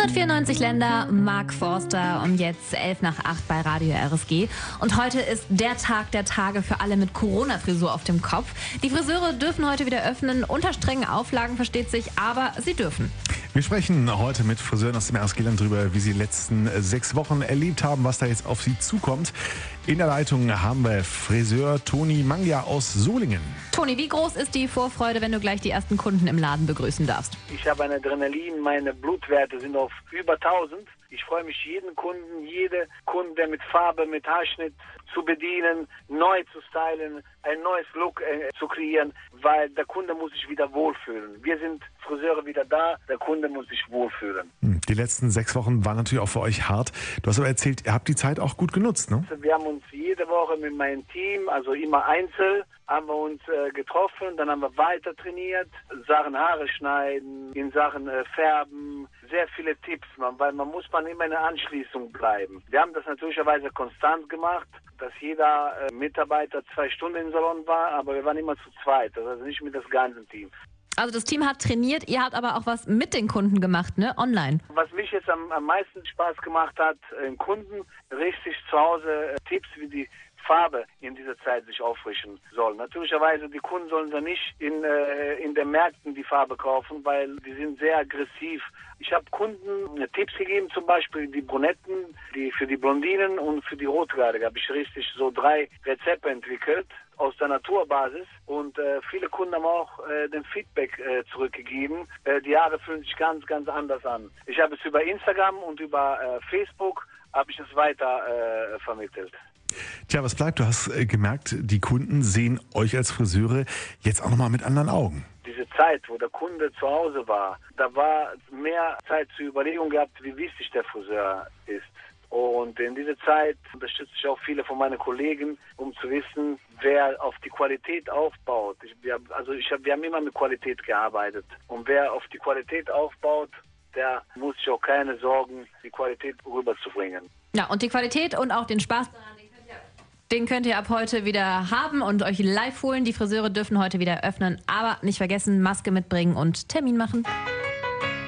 194 Länder, Mark Forster um jetzt 7:11 bei Radio RSG. Und heute ist der Tag der Tage für alle mit Corona-Frisur auf dem Kopf. Die Friseure dürfen heute wieder öffnen, unter strengen Auflagen versteht sich, aber sie dürfen. Wir sprechen heute mit Friseuren aus dem RSG-Land drüber, wie sie die letzten 6 Wochen erlebt haben, was da jetzt auf sie zukommt. In der Leitung haben wir Friseur Toni Mangja aus Solingen. Toni, wie groß ist die Vorfreude, wenn du gleich die ersten Kunden im Laden begrüßen darfst? Ich habe ein Adrenalin, meine Blutwerte sind auf über 1000. Ich freue mich jeden Kunden, jede Kunde mit Farbe, mit Haarschnitt zu bedienen, neu zu stylen, ein neues Look zu kreieren, weil der Kunde muss sich wieder wohlfühlen. Wir sind Friseure wieder da, der Kunde muss sich wohlfühlen. Die letzten 6 Wochen waren natürlich auch für euch hart. Du hast aber erzählt, ihr habt die Zeit auch gut genutzt, ne? Wir haben uns jede Woche mit meinem Team, also immer einzeln, haben wir uns getroffen, dann haben wir weiter trainiert, Sachen Haare schneiden, in Sachen Färben, sehr viele Tipps, weil man muss immer in der Anschließung bleiben. Wir haben das natürlicherweise konstant gemacht, dass jeder Mitarbeiter 2 Stunden im Salon war, aber wir waren immer zu zweit, also nicht mit das ganze Team. Also das Team hat trainiert, ihr habt aber auch was mit den Kunden gemacht, ne? Online. Was mich jetzt am meisten Spaß gemacht hat, Kunden richtig zu Hause Tipps, wie die Farbe in dieser Zeit sich auffrischen soll. Natürlicherweise, die Kunden sollen da nicht in den Märkten die Farbe kaufen, weil die sind sehr aggressiv. Ich habe Kunden Tipps gegeben, zum Beispiel die Brunetten, für die Blondinen und für die Rothaarige habe ich richtig so 3 Rezepte entwickelt aus der Naturbasis und viele Kunden haben auch den Feedback zurückgegeben. Die Haare fühlen sich ganz, ganz anders an. Ich habe es über Instagram und über Facebook habe ich es weiter vermittelt. Tja, was bleibt? Du hast gemerkt, die Kunden sehen euch als Friseure jetzt auch nochmal mit anderen Augen. Diese Zeit, wo der Kunde zu Hause war, da war mehr Zeit zur Überlegung gehabt, wie wichtig der Friseur ist. Und in dieser Zeit unterstütze ich auch viele von meinen Kollegen, um zu wissen, wer auf die Qualität aufbaut. Wir haben immer mit Qualität gearbeitet. Und wer auf die Qualität aufbaut, der muss sich auch keine Sorgen, die Qualität rüberzubringen. Ja, und die Qualität und auch den Spaß daran, den könnt ihr ab heute wieder haben und euch live holen. Die Friseure dürfen heute wieder öffnen, aber nicht vergessen, Maske mitbringen und Termin machen.